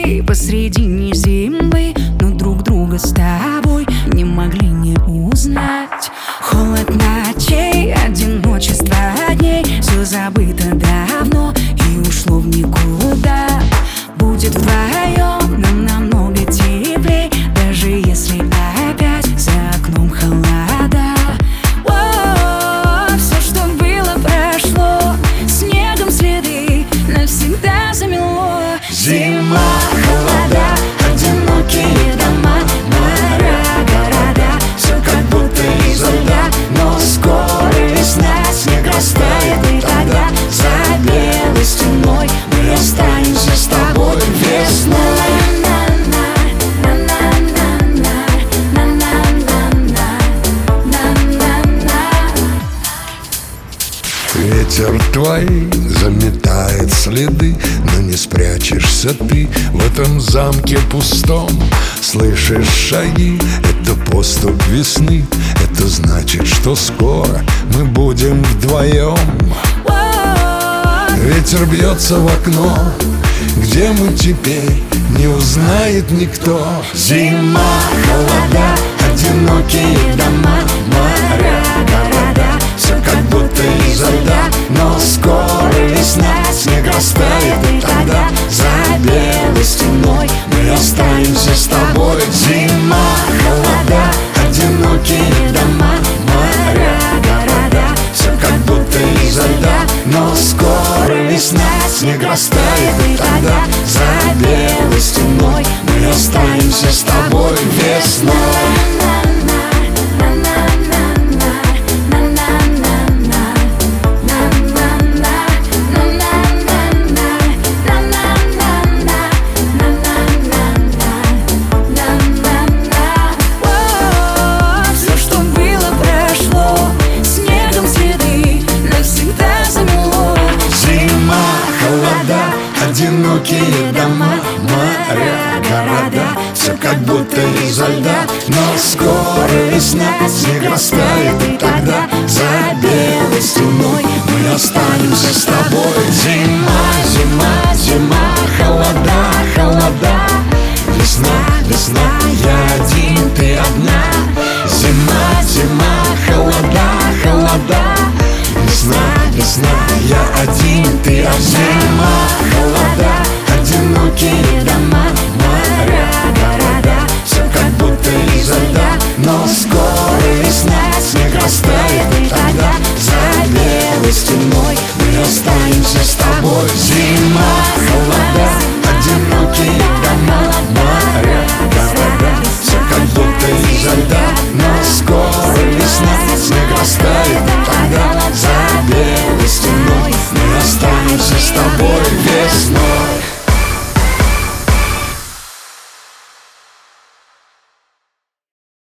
пути посредине земли, но друг друга с тобой не могли не узнать. Холод ночей, одиночество дней, все забыто давно и ушло в никуда. Будет вдвоем нам намного теплей, даже если опять за окном холода. Все, что было, прошло, снегом следы навсегда замело. Зима, холода, одинокие дома, моря, города, все как будто изо льда. Но скоро весна, снег растает, и тогда за белой стеной мы останемся с тобой весной. Ветер твой заметает следы, но не спрячешься ты в этом замке пустом. Слышишь шаги, это поступь весны, это значит, что скоро мы будем вдвоем. Ветер бьется в окно, где мы теперь, не узнает никто. Зима, холода, одинокие дома, моря, города, все как будто изо льда. Но скоро весна, снег растает, и тогда за белой стеной мы останемся с тобой. Зима, холода, одинокие дома, моря, города, все как будто изо льда. Но скоро весна, снег растает, и тогда за белой стеной мы останемся с тобой весной. Одинокие дома, моря, города, все как будто изо льда. Но скоро весна, снег растает, и тогда за белой стеной мы останемся с тобой. Зима, зима, зима, холода, холода, весна, весна, я один, ты одна. Зима, зима, холода, холода, весна, весна, я один, ты одна. Зима, холода, одинокие дома, моря, города, все как будто изо льда. Но скоро весна, снег растает, и тогда за белой стеной